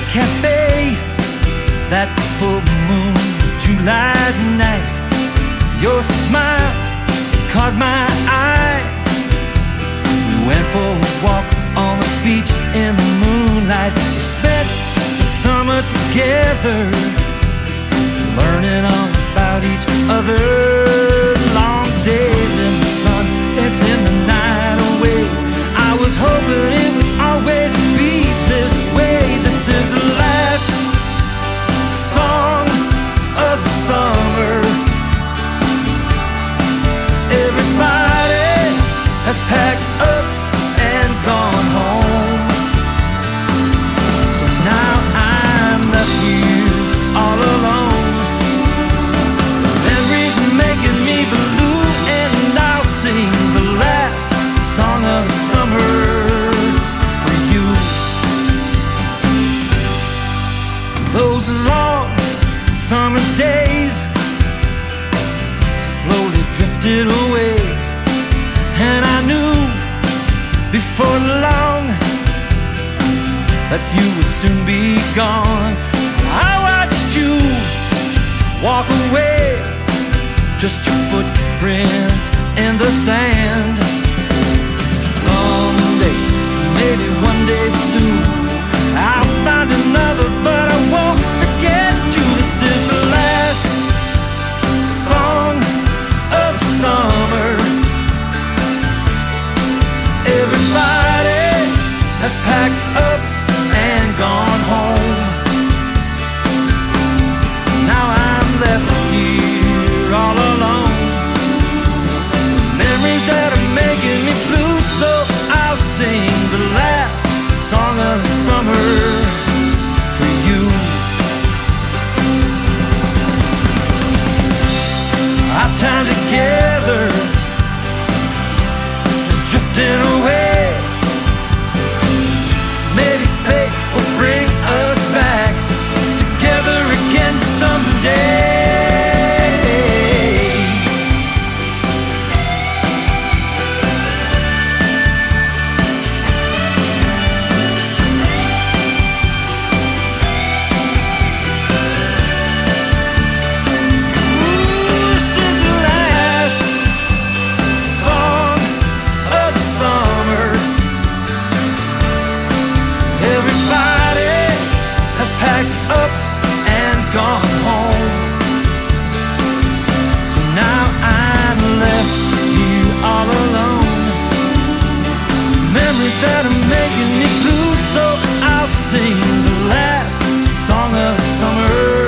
cafe that full moon July night. Your smile caught my eye. We went for a walk on the beach in the moonlight. We spent the summer together, learning all about each other. Long days in the sun, dancing the night away. I was hoping it would always be this way. This is the last song of the summer. Everybody has packed up and gone home. So now I'm left here all alone. Memories making me blue, and I'll sing the last song of the summer for you. Those long summer days slowly drifted away, and I knew before long that you would soon be gone. I watched you walk away, just your footprints in the sand. Someday, maybe one day soon, I'll find another, but I won't forget you. This is the last song of summer. Everybody has packed up and gone home. Now I'm left here all alone. Memories that are making me blue, so I'll sing the last song of the summer for you. Our time together is drifting away. Maybe fate will bring us back together again someday. Up and gone home. So now I'm left here all alone. Memories that are making me blue, so I'll sing the last song of the summer.